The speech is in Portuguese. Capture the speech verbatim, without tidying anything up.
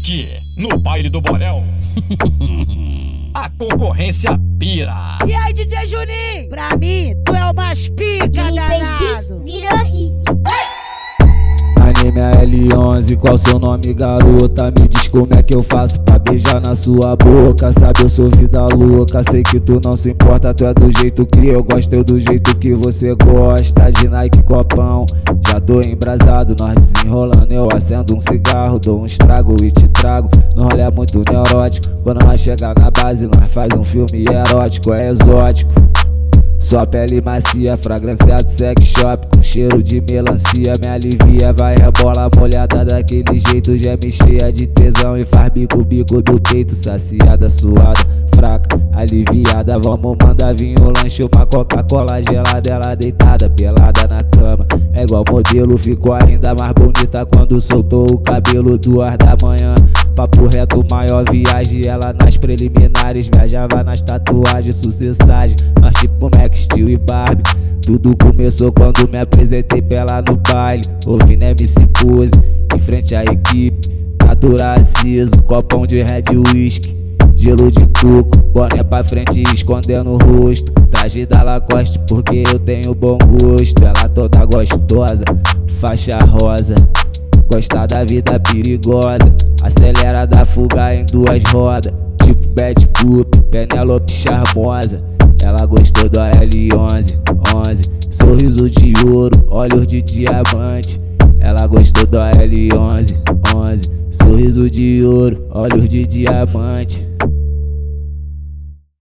Aqui, no baile do Borel, a concorrência pira. E aí, D J Juninho? Pra mim, tu é o mais pica, danado. Virou hit. Anime L onze, qual seu nome, garota? Me diz como é que eu faço pra beijar na sua boca. Sabe, eu sou vida louca, sei que tu não se importa. Tu é do jeito que eu gosto, eu do jeito que você gosta. De Nike copão, já tô embrasado. Nós desenrolando, eu acendo um cigarro, dou um estrago e te trago. Não olha muito neurótico, quando nós chegar na base nós faz um filme erótico, é exótico. Sua pele macia, fragrância do sex shop, com cheiro de melancia, me alivia. Vai rebola molhada daquele jeito, geme cheia de tesão e faz bico, bico do peito. Saciada, suada, fraca, aliviada. Vamos mandar vir um lanche, uma Coca-Cola gelada. Ela deitada, pelada na cama, é igual modelo. Ficou ainda mais bonita quando soltou o cabelo. Duas da manhã, papo reto, maior viagem. Ela nas preliminares, viajava nas tatuagens, sucessagem. Nós tipo Max Steel e Barbie. Tudo começou quando me apresentei pra ela no baile, ouvindo M C Pose, em frente à equipe. Natural aceso, copão de red whisky, gelo de coco, boné pra frente escondendo o rosto. Traje da Lacoste porque eu tenho bom gosto. Ela toda gostosa, faixa rosa, gosta da vida perigosa. Acelera da fuga em duas rodas, tipo Bad Boop, Penélope charmosa. Ela gostou do L onze, onze, sorriso de ouro, olhos de diamante. Ela gostou do L onze, onze, sorriso de ouro, olhos de diamante.